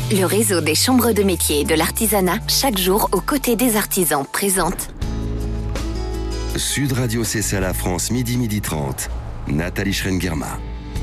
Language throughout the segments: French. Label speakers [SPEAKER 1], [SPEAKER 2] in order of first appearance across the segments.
[SPEAKER 1] Le réseau des chambres de métiers et de l'artisanat, chaque jour aux côtés des artisans, présente
[SPEAKER 2] Sud Radio CCA La France, midi 30. Nathalie Schrengerma.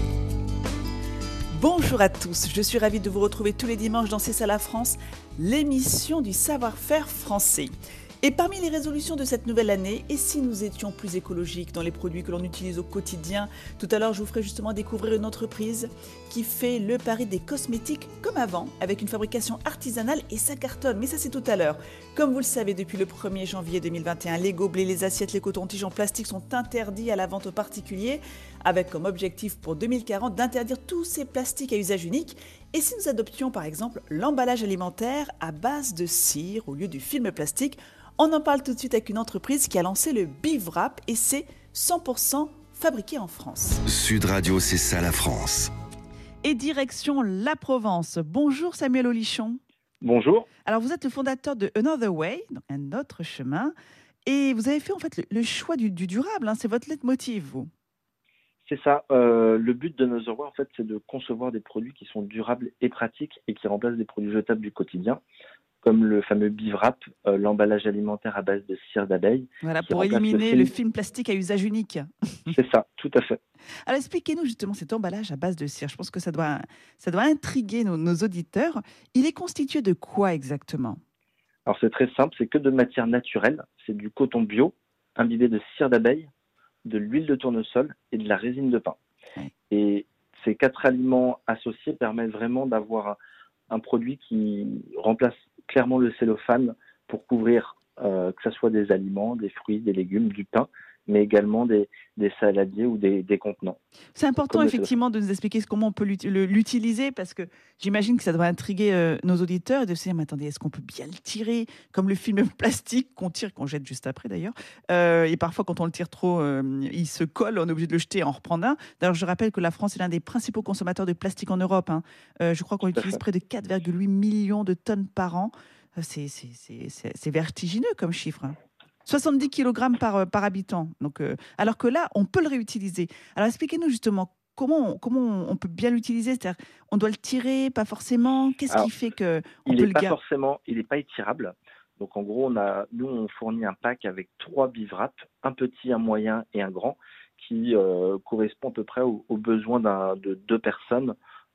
[SPEAKER 3] Bonjour à tous, je suis ravie de vous retrouver tous les dimanches dans CCA La France, l'émission du savoir-faire français. Et parmi les résolutions de cette nouvelle année, et si nous étions plus écologiques dans les produits que l'on utilise au quotidien? Tout à l'heure, je vous ferai justement découvrir une entreprise qui fait le pari des cosmétiques comme avant, avec une fabrication artisanale et ça cartonne. Mais ça, c'est tout à l'heure. Comme vous le savez, depuis le 1er janvier 2021, les gobelets, les assiettes, les cotons-tiges en plastique sont interdits à la vente aux particuliers, avec comme objectif pour 2040 d'interdire tous ces plastiques à usage unique. Et si nous adoptions par exemple l'emballage alimentaire à base de cire au lieu du film plastique? On en parle tout de suite avec une entreprise qui a lancé le BivWrap et c'est 100% fabriqué en France.
[SPEAKER 2] Sud Radio CCA La France.
[SPEAKER 3] Et direction la Provence. Bonjour Samuel Olichon.
[SPEAKER 4] Bonjour.
[SPEAKER 3] Alors vous êtes le fondateur de Another Way, donc un autre chemin, et vous avez fait en fait le choix du durable, hein, c'est votre leitmotiv, vous.
[SPEAKER 4] C'est ça. Le but de Another Way, en fait, c'est de concevoir des produits qui sont durables et pratiques et qui remplacent des produits jetables du quotidien, comme le fameux BivWrap, l'emballage alimentaire à base de cire d'abeille.
[SPEAKER 3] Voilà, pour éliminer le film plastique à usage unique.
[SPEAKER 4] C'est ça, tout à fait.
[SPEAKER 3] Alors expliquez-nous justement cet emballage à base de cire. Je pense que ça doit intriguer nos auditeurs. Il est constitué de quoi exactement?
[SPEAKER 4] Alors c'est très simple, c'est que de matière naturelle. C'est du coton bio, imbibé de cire d'abeille, de l'huile de tournesol et de la résine de pin.
[SPEAKER 3] Ouais.
[SPEAKER 4] Et ces 4 aliments associés permettent vraiment d'avoir un produit qui remplace clairement le cellophane pour couvrir que ce soit des aliments, des fruits, des légumes, du pain, mais également des saladiers ou des contenants.
[SPEAKER 3] C'est important effectivement de nous expliquer comment on peut l'utiliser parce que j'imagine que ça doit intriguer nos auditeurs et de se dire mais attendez, est-ce qu'on peut bien le tirer comme le film plastique qu'on tire, qu'on jette juste après d'ailleurs et parfois quand on le tire trop, il se colle, on est obligé de le jeter et en reprendre un. D'ailleurs je rappelle que la France est l'un des principaux consommateurs de plastique en Europe, hein. Je crois qu'on utilise près de 4,8 millions de tonnes par an. C'est vertigineux comme chiffre, hein. 70 kg par habitant. Donc, alors que là, on peut le réutiliser. Alors, expliquez-nous justement comment on peut bien l'utiliser. C'est-à-dire, on doit le tirer, pas forcément. Qu'est-ce qui fait qu'on peut le garder?
[SPEAKER 4] Il n'est pas étirable. Donc, en gros, nous, on fournit un pack avec 3 BivWrap, un petit, un moyen et un grand, qui correspond à peu près aux besoins de 2 personnes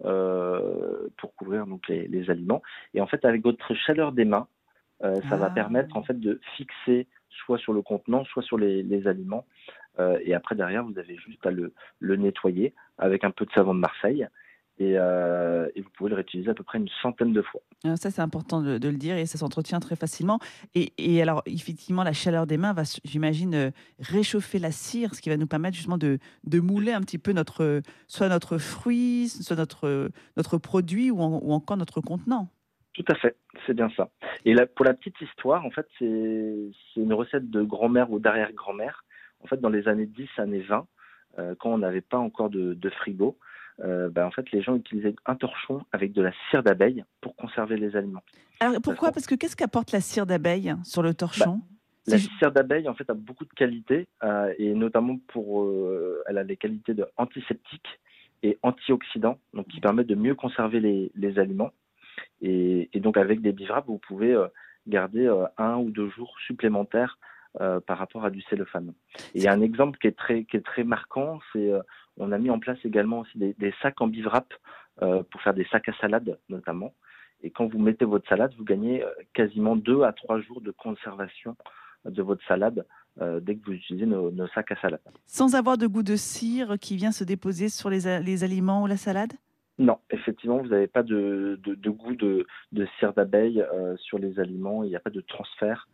[SPEAKER 4] pour couvrir donc, les aliments. Et en fait, avec votre chaleur des mains, ça va permettre en fait de fixer soit sur le contenant, soit sur les aliments. Et après, derrière, vous avez juste à le nettoyer avec un peu de savon de Marseille. Et vous pouvez le réutiliser à peu près une centaine de fois.
[SPEAKER 3] Ça, c'est important de le dire et ça s'entretient très facilement. Et alors, effectivement, la chaleur des mains va, j'imagine, réchauffer la cire, ce qui va nous permettre justement de mouler un petit peu soit notre fruit, soit notre produit ou encore notre contenant.
[SPEAKER 4] Tout à fait, c'est bien ça. Et là, pour la petite histoire, en fait, c'est une recette de grand-mère ou d'arrière-grand-mère. En fait, dans les années 10, années 20, quand on n'avait pas encore de frigo, en fait, les gens utilisaient un torchon avec de la cire d'abeille pour conserver les aliments.
[SPEAKER 3] Alors pourquoi? Parce que qu'est-ce qu'apporte la cire d'abeille sur le torchon?
[SPEAKER 4] La cire d'abeille, en fait, a beaucoup de qualités, et notamment elle a des qualités de antiseptique et antioxydant, donc qui permettent de mieux conserver les aliments. Et donc, avec des BivWrap, vous pouvez garder 1 ou 2 jours supplémentaires par rapport à du cellophane. Et il y a un exemple qui est très marquant, c'est on a mis en place également aussi des sacs en BivWrap pour faire des sacs à salade notamment. Et quand vous mettez votre salade, vous gagnez quasiment 2 à 3 jours de conservation de votre salade dès que vous utilisez nos sacs à salade.
[SPEAKER 3] Sans avoir de goût de cire qui vient se déposer sur les aliments ou la salade?
[SPEAKER 4] Non, effectivement, vous n'avez pas de goût de cire d'abeille sur les aliments. Il n'y a pas de transfert,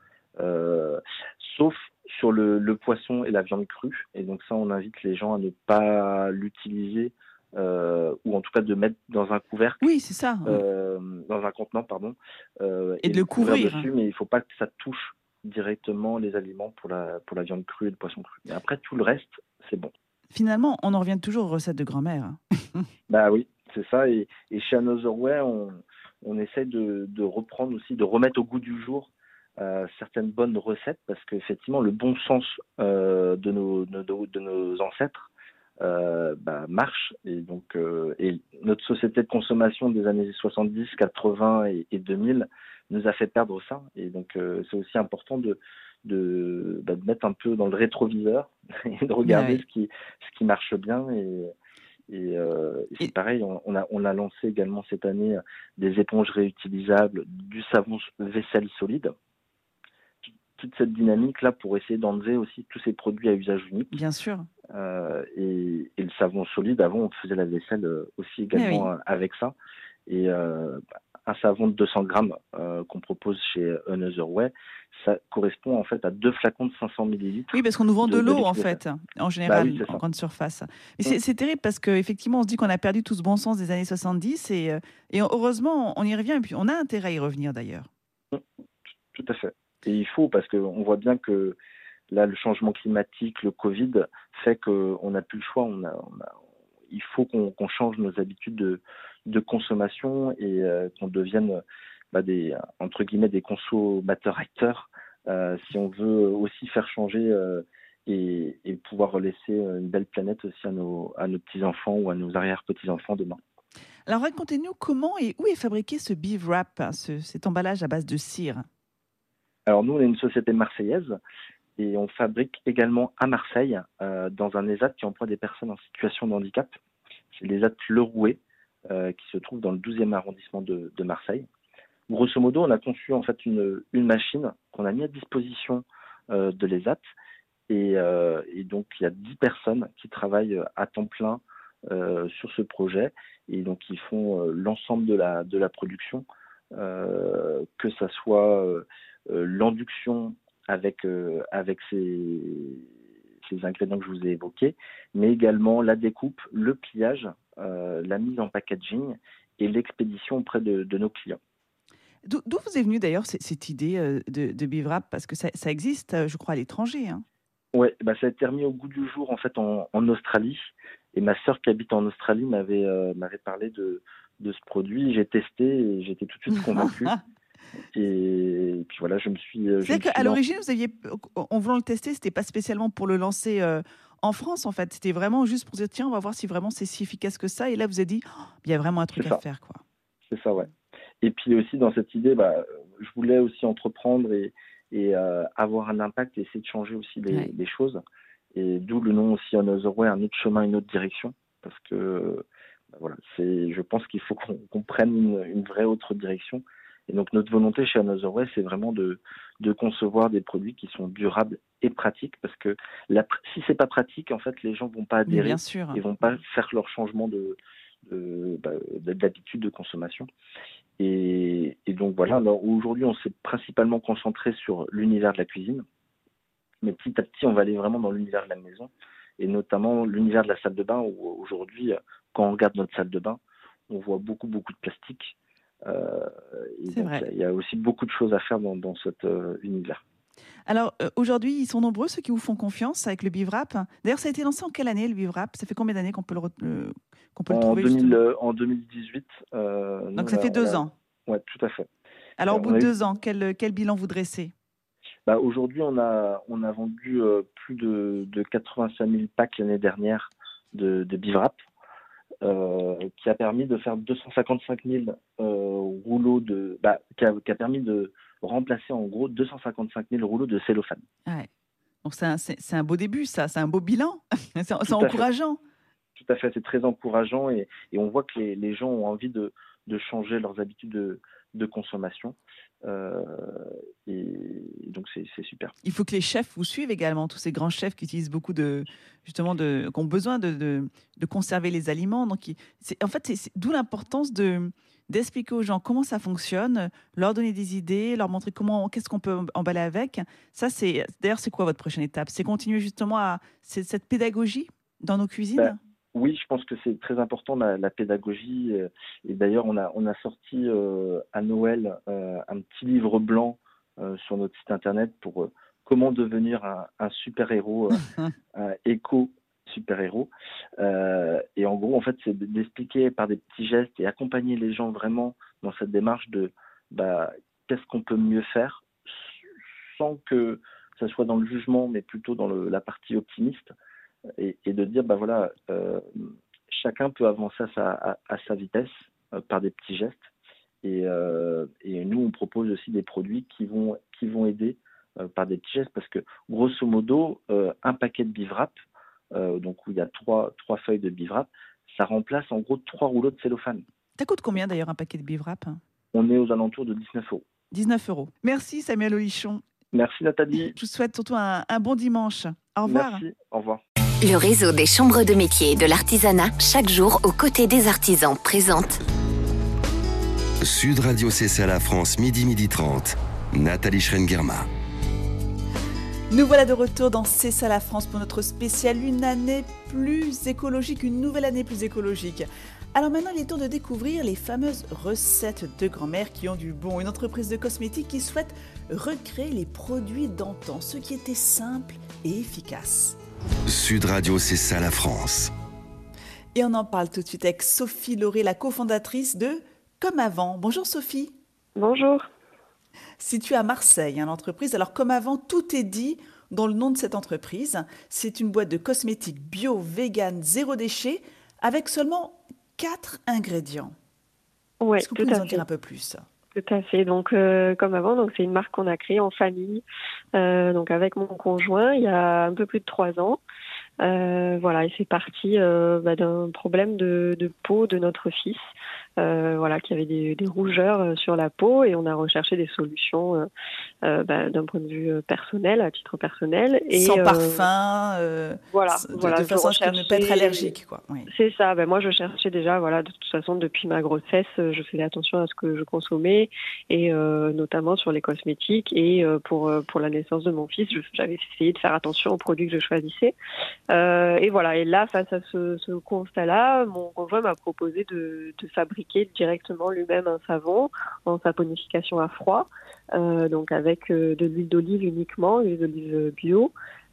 [SPEAKER 4] sauf sur le poisson et la viande crue. Et donc ça, on invite les gens à ne pas l'utiliser, ou en tout cas de mettre dans un couvercle.
[SPEAKER 3] Oui, c'est ça.
[SPEAKER 4] Dans un contenant, pardon.
[SPEAKER 3] Et de le couvrir
[SPEAKER 4] dessus, mais il ne faut pas que ça touche directement les aliments pour la viande crue et le poisson cru. Mais après, tout le reste, c'est bon.
[SPEAKER 3] Finalement, on en revient toujours aux recettes de grand-mère.
[SPEAKER 4] Bah oui. C'est ça, et chez Another Way, on essaie de reprendre aussi, de remettre au goût du jour certaines bonnes recettes, parce qu'effectivement, le bon sens de nos ancêtres marche. Et donc, et notre société de consommation des années 70, 80 et 2000 nous a fait perdre ça. Et donc, c'est aussi important de mettre un peu dans le rétroviseur et de regarder ce qui marche bien. Et c'est pareil, on a lancé également cette année des éponges réutilisables, du savon vaisselle solide. Toute cette dynamique-là pour essayer d'enlever aussi tous ces produits à usage unique.
[SPEAKER 3] Bien sûr.
[SPEAKER 4] Et le savon solide, avant, on faisait la vaisselle aussi également avec ça. Et un savon de 200 grammes qu'on propose chez Another Way, ça correspond en fait à 2 flacons de 500 millilitres.
[SPEAKER 3] Oui, parce qu'on nous vend de l'eau en fait, en général, en grande surface. Mais c'est terrible parce qu'effectivement, on se dit qu'on a perdu tout ce bon sens des années 70 et heureusement, on y revient et puis on a intérêt à y revenir d'ailleurs.
[SPEAKER 4] Tout à fait. Et il faut, parce qu'on voit bien que là, le changement climatique, le Covid, fait qu'on n'a plus le choix. Il faut qu'on change nos habitudes de consommation et qu'on devienne entre guillemets, des consommateurs acteurs si on veut aussi faire changer et pouvoir laisser une belle planète aussi à nos petits-enfants ou à nos arrière-petits-enfants demain.
[SPEAKER 3] Alors racontez-nous comment et où est fabriqué ce Be Wrap, cet emballage à base de cire.
[SPEAKER 4] Alors nous, on est une société marseillaise et on fabrique également à Marseille dans un ESAT qui emploie des personnes en situation de handicap. C'est l'ESAT Le Rouet qui se trouve dans le 12e arrondissement de Marseille. Grosso modo, on a conçu en fait une machine qu'on a mis à disposition de l'ESAT et donc il y a 10 personnes qui travaillent à temps plein sur ce projet et donc ils font l'ensemble de la production, que ça soit l'induction avec ces ingrédients que je vous ai évoqués, mais également la découpe, le pliage, la mise en packaging et l'expédition auprès de nos clients.
[SPEAKER 3] D'où vous est venue d'ailleurs cette idée de Be Wrap? Parce que ça existe, je crois, à l'étranger. Hein.
[SPEAKER 4] Ouais, ça a été remis au goût du jour en fait en Australie. Et ma sœur qui habite en Australie m'avait parlé de ce produit. J'ai testé et j'étais tout de suite convaincu. Et puis voilà, je me suis.
[SPEAKER 3] C'est-à-dire qu'à l'origine, en voulant le tester, c'était pas spécialement pour le lancer en France en fait. C'était vraiment juste pour dire tiens, on va voir si vraiment c'est si efficace que ça. Et là, vous avez dit il y a vraiment un truc à faire, quoi.
[SPEAKER 4] C'est ça, ouais. Et puis aussi dans cette idée, je voulais aussi entreprendre et avoir un impact et essayer de changer aussi les choses. Et d'où le nom aussi Another Way, un autre chemin, une autre direction. Parce que voilà, je pense qu'il faut qu'on prenne une vraie autre direction. Et donc notre volonté chez Another Way, c'est vraiment de concevoir des produits qui sont durables et pratiques. Parce que si c'est pas pratique, en fait, les gens vont pas adhérer et vont pas faire leur changement d'habitude de consommation. Et donc voilà, alors aujourd'hui on s'est principalement concentré sur l'univers de la cuisine, mais petit à petit on va aller vraiment dans l'univers de la maison, et notamment l'univers de la salle de bain, où aujourd'hui quand on regarde notre salle de bain, on voit beaucoup de plastique.
[SPEAKER 3] C'est vrai.
[SPEAKER 4] Il y a aussi beaucoup de choses à faire dans cet univers.
[SPEAKER 3] Alors aujourd'hui, ils sont nombreux ceux qui vous font confiance avec le Be Wrap. D'ailleurs, ça a été lancé en quelle année le Be Wrap? Ça fait combien d'années qu'on peut le trouver
[SPEAKER 4] En 2018.
[SPEAKER 3] Donc ça fait 2 ans.
[SPEAKER 4] Oui, tout à fait.
[SPEAKER 3] Alors au bout de 2 ans, quel bilan vous dressez?
[SPEAKER 4] Aujourd'hui, on a vendu plus de 85 000 packs l'année dernière de Be Wrap, qui a permis de faire 255 000 rouleaux qui a permis de remplacer en gros 255 000 rouleaux de cellophane.
[SPEAKER 3] Ouais. Donc c'est un beau début, ça, c'est un beau bilan, c'est encourageant.
[SPEAKER 4] Tout à fait, c'est très encourageant et on voit que les gens ont envie de changer leurs habitudes de consommation. Et donc c'est super.
[SPEAKER 3] Il faut que les chefs vous suivent également, tous ces grands chefs qui utilisent beaucoup qui ont besoin de conserver les aliments. Donc c'est d'où l'importance d'expliquer aux gens comment ça fonctionne, leur donner des idées, leur montrer qu'est-ce qu'on peut emballer avec. Ça, d'ailleurs, c'est quoi votre prochaine étape? C'est continuer justement cette pédagogie dans nos cuisines?
[SPEAKER 4] Oui, je pense que c'est très important la pédagogie. Et d'ailleurs, on a sorti à Noël un petit livre blanc sur notre site internet pour comment devenir un super-héros, un éco-super-héros. Et en gros, en fait, c'est d'expliquer par des petits gestes et accompagner les gens vraiment dans cette démarche de qu'est-ce qu'on peut mieux faire sans que ça soit dans le jugement, mais plutôt dans la partie optimiste. et de dire, voilà, chacun peut avancer à sa vitesse par des petits gestes. Et nous, on propose aussi des produits qui vont aider par des petits gestes, parce que grosso modo, un paquet de Bivrap, donc où il y a trois feuilles de Bivrap, ça remplace en gros 3 rouleaux de cellophane.
[SPEAKER 3] Ça coûte combien d'ailleurs un paquet de Bivrap ?
[SPEAKER 4] On est aux alentours de 19 €.
[SPEAKER 3] 19 €. Merci Samuel Olichon.
[SPEAKER 4] Merci Nathalie.
[SPEAKER 3] Je vous souhaite surtout un bon dimanche. Au revoir.
[SPEAKER 4] Merci, au revoir.
[SPEAKER 1] Le réseau des chambres de métiers et de l'artisanat, chaque jour aux côtés des artisans, présente
[SPEAKER 2] Sud Radio C'est la France, midi 30. Nathalie Schrengerma.
[SPEAKER 3] Nous voilà de retour dans C'est ça la France pour notre spécial Une année plus écologique, une nouvelle année plus écologique. Alors maintenant, il est temps de découvrir les fameuses recettes de grand-mère qui ont du bon. Une entreprise de cosmétiques qui souhaite recréer les produits d'antan, ceux qui étaient simples et efficaces.
[SPEAKER 2] Sud Radio C'est ça la France.
[SPEAKER 3] Et on en parle tout de suite avec Sophie Lauré, la cofondatrice de Comme Avant. Bonjour Sophie.
[SPEAKER 5] Bonjour.
[SPEAKER 3] Située à Marseille, l'entreprise. Alors Comme Avant, tout est dit dans le nom de cette entreprise. C'est une boîte de cosmétiques bio, vegan, zéro déchet, avec seulement 4 ingrédients.
[SPEAKER 5] Ouais,
[SPEAKER 3] Est-ce que vous pouvez nous en dire un peu plus ?
[SPEAKER 5] Tout à fait. Donc, Comme Avant, donc c'est une marque qu'on a créée en famille, donc avec mon conjoint, il y a un peu plus de 3 ans. Voilà, et c'est parti d'un problème de peau de notre fils, qui avait des rougeurs sur la peau, et on a recherché des solutions d'un point de vue personnel, à titre personnel. Et,
[SPEAKER 3] sans parfum, de façon à ce qu'il ne pas être allergique, quoi. Oui.
[SPEAKER 5] C'est ça. Moi, je cherchais déjà, de toute façon, depuis ma grossesse, je faisais attention à ce que je consommais, et notamment sur les cosmétiques. Et pour la naissance de mon fils, j'avais essayé de faire attention aux produits que je choisissais. Et là, face à ce constat-là, mon conjoint m'a proposé de fabriquer directement lui-même un savon en saponification à froid, donc avec de l'huile d'olive uniquement, l'huile d'olive bio,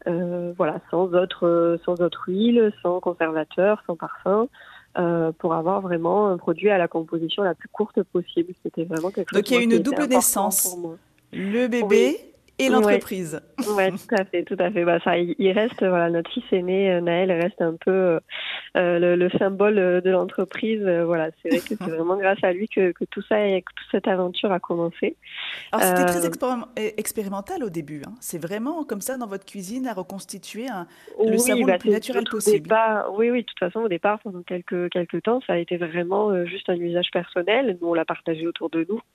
[SPEAKER 5] sans autre huile, sans conservateur, sans parfum, pour avoir vraiment un produit à la composition la plus courte possible. C'était vraiment quelque chose.
[SPEAKER 3] Donc il y a une double naissance, le bébé. Oui. Et l'entreprise.
[SPEAKER 5] Ouais, tout à fait. Il reste, notre fils aîné, Naël, reste un peu le symbole de l'entreprise. C'est vrai que c'est vraiment grâce à lui que tout ça et que toute cette aventure a commencé.
[SPEAKER 3] Alors c'était très expérimental au début. C'est vraiment comme ça dans votre cuisine à reconstituer le savon le plus naturel possible.
[SPEAKER 5] Oui, de toute façon au départ, pendant quelques temps, ça a été vraiment juste un usage personnel. Nous, on l'a partagé autour de nous.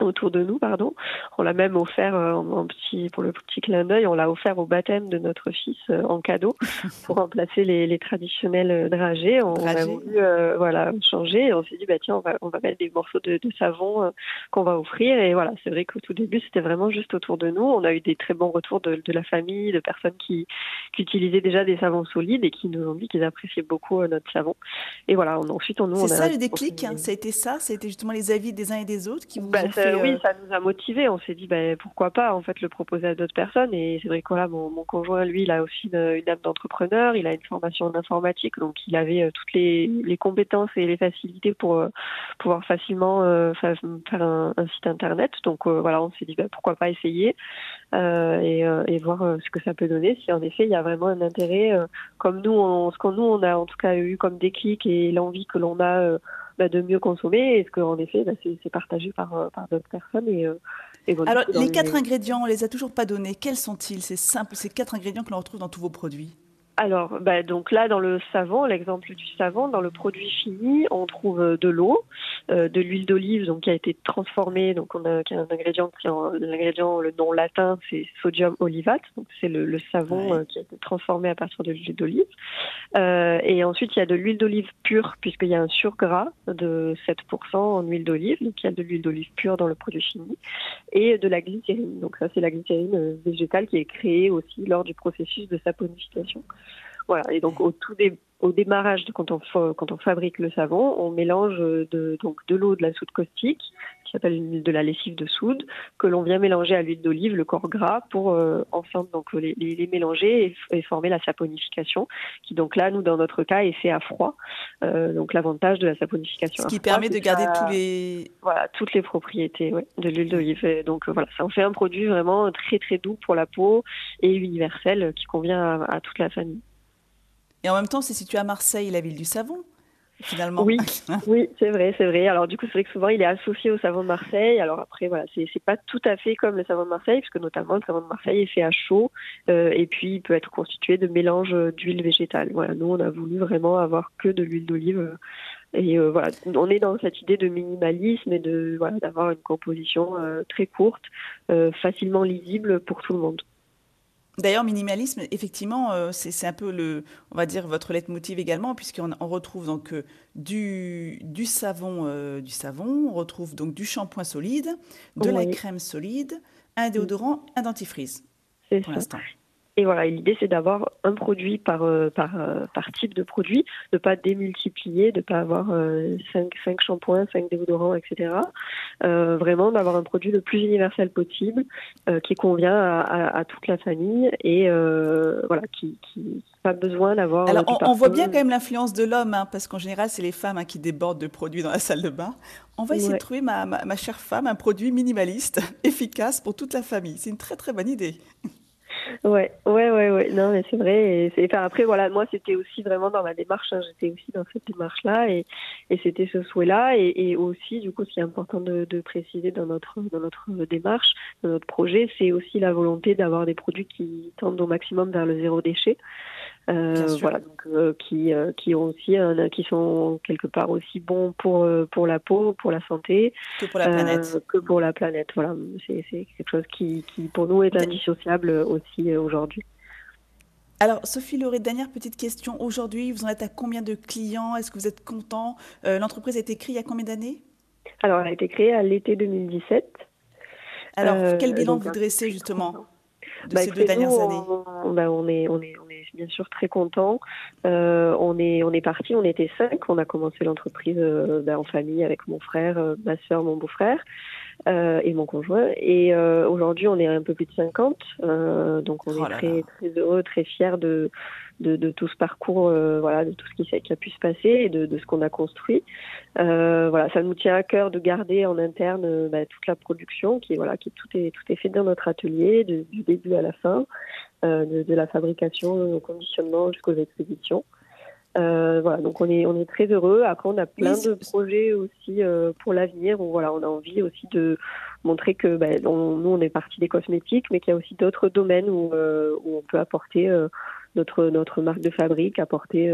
[SPEAKER 5] On l'a même offert pour le petit clin d'œil, on l'a offert au baptême de notre fils en cadeau pour remplacer les traditionnels dragées. On a voulu changer, et on s'est dit tiens, on va mettre des morceaux de savon qu'on va offrir. Et c'est vrai qu'au tout début c'était vraiment juste autour de nous. On a eu des très bons retours de la famille, de personnes qui utilisaient déjà des savons solides et qui nous ont dit qu'ils appréciaient beaucoup notre savon. Et ensuite
[SPEAKER 3] c'est ça le déclic, ça a été justement les avis des uns et des autres qui vous ont fait...
[SPEAKER 5] Oui, ça nous a motivés. On s'est dit pourquoi pas le proposer à d'autres personnes. Et c'est vrai que mon conjoint, lui, il a aussi une âme d'entrepreneur. Il a une formation en informatique, donc il avait toutes les compétences et les facilités pour pouvoir facilement faire un site internet. Donc on s'est dit pourquoi pas essayer et voir ce que ça peut donner. Si en effet il y a vraiment un intérêt, comme nous, ce qu'on on a en tout cas eu comme déclic et l'envie que l'on a de mieux consommer, est-ce qu'en effet c'est partagé par d'autres personnes.
[SPEAKER 3] Alors les 4 ingrédients, on les a toujours pas donnés. Quels sont-ils, ces 4 ingrédients que l'on retrouve dans tous vos produits?
[SPEAKER 5] Alors, donc là, dans le savon, l'exemple du savon, dans le produit fini, on trouve de l'eau, de l'huile d'olive, donc qui a été transformée. Donc, on a un ingrédient le nom latin, c'est sodium olivate. Donc, c'est le savon qui a été transformé à partir de l'huile d'olive. Et ensuite, il y a de l'huile d'olive pure, puisqu'il y a un surgras de 7% en huile d'olive. Donc, il y a de l'huile d'olive pure dans le produit fini. Et de la glycérine. Donc, ça, c'est la glycérine végétale qui est créée aussi lors du processus de saponification. Et donc au démarrage, quand on fabrique le savon, on mélange de l'eau, de la soude caustique, qui s'appelle de la lessive de soude, que l'on vient mélanger à l'huile d'olive, le corps gras, pour ensemble les mélanger et former la saponification, qui donc là, nous dans notre cas, est fait à froid. Donc l'avantage de la saponification
[SPEAKER 3] ce qui permet de garder
[SPEAKER 5] toutes les propriétés de l'huile d'olive. Et donc ça en fait un produit vraiment très très doux pour la peau et universel qui convient à toute la famille.
[SPEAKER 3] Et en même temps, c'est situé à Marseille, la ville du savon, finalement.
[SPEAKER 5] Oui, oui, c'est vrai. Alors du coup, c'est vrai que souvent il est associé au savon de Marseille. Alors après, voilà, c'est pas tout à fait comme le savon de Marseille, puisque notamment le savon de Marseille est fait à chaud, et puis il peut être constitué de mélanges d'huile végétale. Voilà, nous on a voulu vraiment avoir que de l'huile d'olive. Et voilà, on est dans cette idée de minimalisme et de voilà d'avoir une composition très courte, facilement lisible pour tout le monde.
[SPEAKER 3] D'ailleurs, minimalisme, effectivement, c'est un peu on va dire votre leitmotiv également, puisqu'on retrouve donc du savon, on retrouve donc du shampoing solide, de la crème solide, un déodorant, un dentifrice.
[SPEAKER 5] C'est
[SPEAKER 3] pour
[SPEAKER 5] ça.
[SPEAKER 3] l'instant.
[SPEAKER 5] Et voilà, l'idée c'est d'avoir un produit par type de produit, de pas démultiplier, de pas avoir 5 shampoings, 5 déodorants, etc. Vraiment d'avoir un produit le plus universel possible, qui convient à toute la famille et voilà, qui pas besoin d'avoir.
[SPEAKER 3] Alors on voit bien quand même l'influence de l'homme, hein, parce qu'en général c'est les femmes qui débordent de produits dans la salle de bain. On va essayer de trouver, ma chère femme, un produit minimaliste, efficace pour toute la famille. C'est une très très bonne idée.
[SPEAKER 5] Ouais. Non, mais c'est vrai. Après, voilà, moi, c'était aussi vraiment dans ma démarche. Hein, j'étais aussi dans cette démarche-là, et c'était ce souhait-là, et aussi, du coup, ce qui est important de préciser dans notre démarche, dans notre projet, c'est aussi la volonté d'avoir des produits qui tendent au maximum vers le zéro déchet. Voilà, donc qui ont aussi qui sont quelque part aussi bons pour la peau, pour la santé,
[SPEAKER 3] que pour la planète.
[SPEAKER 5] Voilà, c'est quelque chose qui pour nous est indissociable aussi aujourd'hui.
[SPEAKER 3] Alors Sophie Lauré, dernière petite question. Aujourd'hui, vous en êtes à combien de clients? Est-ce que vous êtes content? L'entreprise a été créée il y a combien d'années?
[SPEAKER 5] Alors, elle a été créée à l'été 2017.
[SPEAKER 3] Alors, quel bilan vous dressez justement de ces 2 dernières années?
[SPEAKER 5] On est bien sûr très contents. On est parti, on était 5. On a commencé l'entreprise en famille avec mon frère, ma sœur, mon beau-frère et mon conjoint. Et aujourd'hui, on est un peu plus de 50. Donc, on est très heureux, très fiers de tout ce parcours, voilà, de tout ce qui a pu se passer et de ce qu'on a construit. Voilà, ça nous tient à cœur de garder en interne toute la production, qui tout est fait dans notre atelier, du début à la fin, de la fabrication au conditionnement jusqu'aux expéditions. Voilà, donc on est très heureux. Après, on a plein de projets aussi pour l'avenir, où voilà, on a envie aussi de montrer que nous on est partie des cosmétiques, mais qu'il y a aussi d'autres domaines où on peut apporter notre marque de fabrique, apporter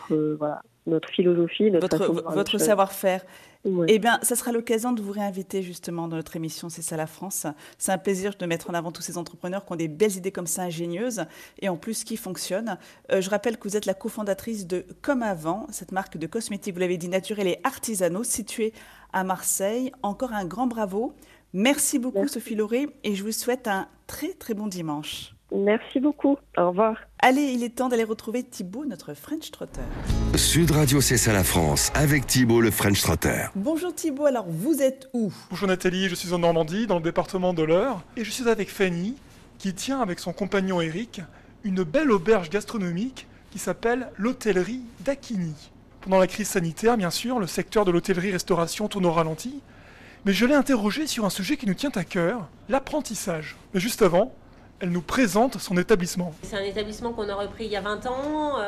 [SPEAKER 5] notre philosophie,
[SPEAKER 3] votre savoir-faire.
[SPEAKER 5] Ouais.
[SPEAKER 3] Eh bien, ça sera l'occasion de vous réinviter justement dans notre émission C'est ça la France. C'est un plaisir de mettre en avant tous ces entrepreneurs qui ont des belles idées comme ça, ingénieuses, et en plus qui fonctionnent. Je rappelle que vous êtes la cofondatrice de Comme Avant, cette marque de cosmétiques, vous l'avez dit, naturels et artisanaux, située à Marseille. Encore un grand bravo. Merci beaucoup Sophie Lauré, et je vous souhaite un très très bon dimanche.
[SPEAKER 5] Merci beaucoup. Au revoir.
[SPEAKER 3] Allez, il est temps d'aller retrouver Thibaut, notre French Trotter.
[SPEAKER 2] Sud Radio, c'est ça la France, avec Thibaut, le French Trotter.
[SPEAKER 3] Bonjour Thibaut, alors vous êtes où?
[SPEAKER 6] Bonjour Nathalie, je suis en Normandie, dans le département de l'Eure, et je suis avec Fanny, qui tient avec son compagnon Eric une belle auberge gastronomique qui s'appelle l'hôtellerie d'Acquigny. Pendant la crise sanitaire, bien sûr, le secteur de l'hôtellerie-restauration tourne au ralenti, mais je l'ai interrogée sur un sujet qui nous tient à cœur, l'apprentissage. Mais juste avant, elle nous présente son établissement.
[SPEAKER 7] C'est un établissement qu'on a repris il y a 20 ans,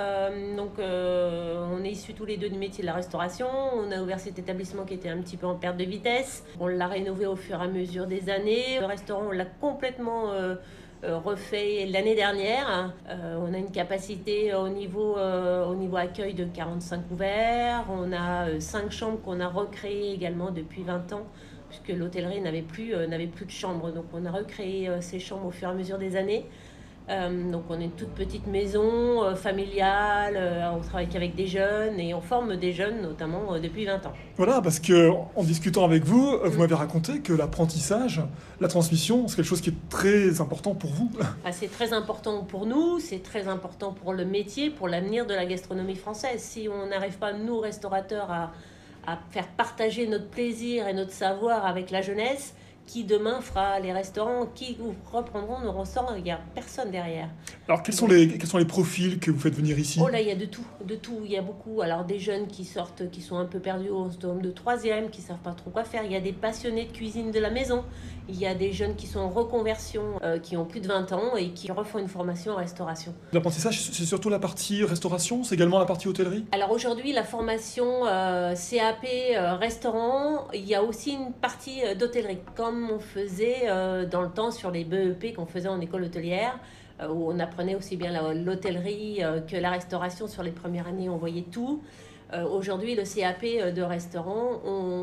[SPEAKER 7] on est issus tous les deux du métier de la restauration. On a ouvert cet établissement qui était un petit peu en perte de vitesse. On l'a rénové au fur et à mesure des années. Le restaurant, on l'a complètement refait l'année dernière. On a une capacité au niveau accueil de 45 couverts. On a 5 chambres qu'on a recréées également depuis 20 ans. Puisque l'hôtellerie n'avait plus de chambres. Donc on a recréé ces chambres au fur et à mesure des années. Donc on est une toute petite maison familiale, on travaille qu'avec des jeunes et on forme des jeunes notamment depuis 20 ans.
[SPEAKER 6] Voilà, parce qu'en discutant avec vous, vous m'avez raconté que l'apprentissage, la transmission, c'est quelque chose qui est très important pour vous.
[SPEAKER 7] C'est très important pour nous, c'est très important pour le métier, pour l'avenir de la gastronomie française. Si on n'arrive pas, nous restaurateurs, à faire partager notre plaisir et notre savoir avec la jeunesse, qui demain fera les restaurants, qui reprendront nos restaurants, il n'y a personne derrière.
[SPEAKER 6] Alors, quels sont les profils que vous faites venir ici ?
[SPEAKER 7] Oh là, il y a de tout, il y a beaucoup. Alors des jeunes qui sortent, qui sont un peu perdus au tome de 3e, qui savent pas trop quoi faire. Il y a des passionnés de cuisine de la maison. Il y a des jeunes qui sont en reconversion, qui ont plus de 20 ans et qui refont une formation en restauration.
[SPEAKER 6] L'apprentissage, c'est surtout la partie restauration, c'est également la partie hôtellerie ?
[SPEAKER 7] Alors aujourd'hui, la formation CAP restaurant, il y a aussi une partie d'hôtellerie, comme on faisait dans le temps sur les BEP qu'on faisait en école hôtelière, où on apprenait aussi bien l'hôtellerie que la restauration. Sur les premières années, on voyait tout. Aujourd'hui, le CAP de restaurant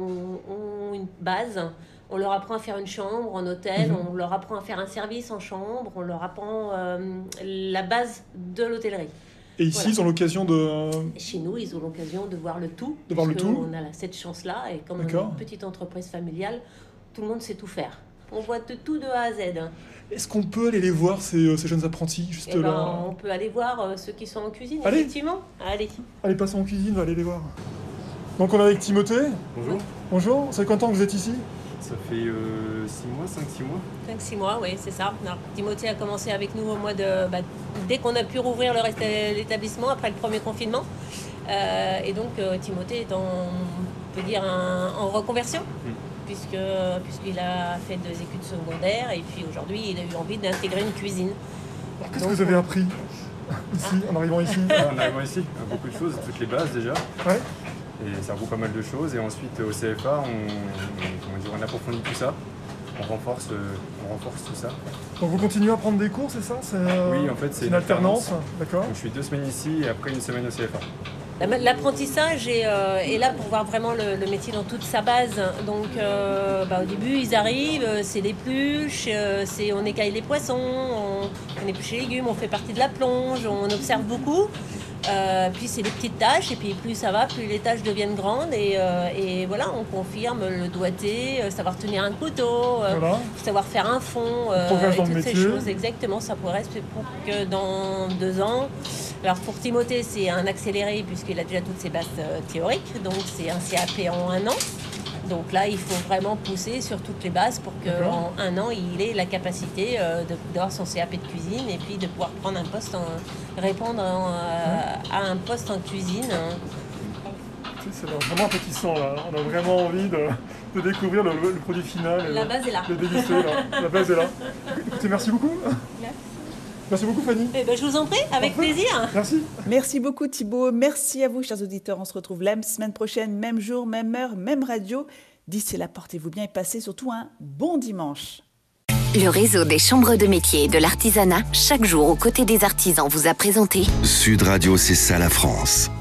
[SPEAKER 7] ont une base. On leur apprend à faire une chambre en hôtel, on leur apprend à faire un service en chambre, on leur apprend la base de l'hôtellerie.
[SPEAKER 6] Et ici, ils ont l'occasion de...
[SPEAKER 7] Chez nous, ils ont l'occasion de voir le tout.
[SPEAKER 6] De voir le tout.
[SPEAKER 7] On a cette chance-là, et comme on est une petite entreprise familiale, tout le monde sait tout faire. On voit de tout de A à Z.
[SPEAKER 6] Est-ce qu'on peut aller les voir, ces jeunes apprentis, juste là ?
[SPEAKER 7] On peut aller voir ceux qui sont en cuisine,
[SPEAKER 6] allez.
[SPEAKER 7] Effectivement.
[SPEAKER 6] Allez, passons en cuisine, on va aller les voir. Donc on est avec Timothée.
[SPEAKER 8] Bonjour.
[SPEAKER 6] Bonjour, ça fait combien de temps que vous êtes ici ?
[SPEAKER 8] Ça fait 6 mois, 5-6 mois.
[SPEAKER 7] 5-6 mois, oui, c'est ça. Alors, Timothée a commencé avec nous au mois de... dès qu'on a pu rouvrir l'établissement, après le premier confinement. Et donc, Timothée est on peut dire, en reconversion, puisqu'il a fait 2 études secondaires, et puis aujourd'hui, il a eu envie d'intégrer une cuisine.
[SPEAKER 6] Alors, qu'est-ce que vous avez appris ici, en arrivant ici ?
[SPEAKER 8] En arrivant ici, beaucoup de choses, toutes les bases déjà.
[SPEAKER 6] Ouais.
[SPEAKER 8] Et ça regroupe pas mal de choses. Et ensuite, au CFA, on approfondit tout ça. On renforce tout ça.
[SPEAKER 6] Donc vous continuez à prendre des cours, c'est ça ?
[SPEAKER 8] Oui, en fait, c'est
[SPEAKER 6] une alternance. D'accord.
[SPEAKER 8] Donc, je suis 2 semaines ici et après 1 semaine au CFA.
[SPEAKER 7] L'apprentissage est là pour voir vraiment le métier dans toute sa base. Donc au début, ils arrivent, c'est l'épluche, on écaille les poissons, on épluche les légumes, on fait partie de la plonge, on observe beaucoup. Puis c'est des petites tâches, et puis plus ça va, plus les tâches deviennent grandes, et voilà, on confirme le doigté, savoir tenir un couteau, savoir faire un fond, et toutes ces choses. Exactement, ça pourrait rester pour que dans 2 ans. Alors pour Timothée, c'est un accéléré puisqu'il a déjà toutes ses bases théoriques, donc c'est un CAP en 1 an. Donc là, il faut vraiment pousser sur toutes les bases pour qu'en 1 an, il ait la capacité d'avoir son CAP de cuisine et puis de pouvoir prendre un poste, répondre à un poste en cuisine.
[SPEAKER 6] C'est vraiment appétissant là. On a vraiment envie de découvrir le produit final.
[SPEAKER 7] La base est là.
[SPEAKER 6] De déguster là. La base est là. Écoutez, merci beaucoup. Merci beaucoup Fanny.
[SPEAKER 7] Je vous en prie, avec plaisir.
[SPEAKER 6] Merci.
[SPEAKER 3] Merci beaucoup Thibaut. Merci à vous chers auditeurs. On se retrouve la semaine prochaine, même jour, même heure, même radio. D'ici là, portez-vous bien et passez surtout un bon dimanche.
[SPEAKER 1] Le réseau des chambres de métiers et de l'artisanat, chaque jour aux côtés des artisans, vous a présenté
[SPEAKER 2] Sud Radio, c'est ça la France.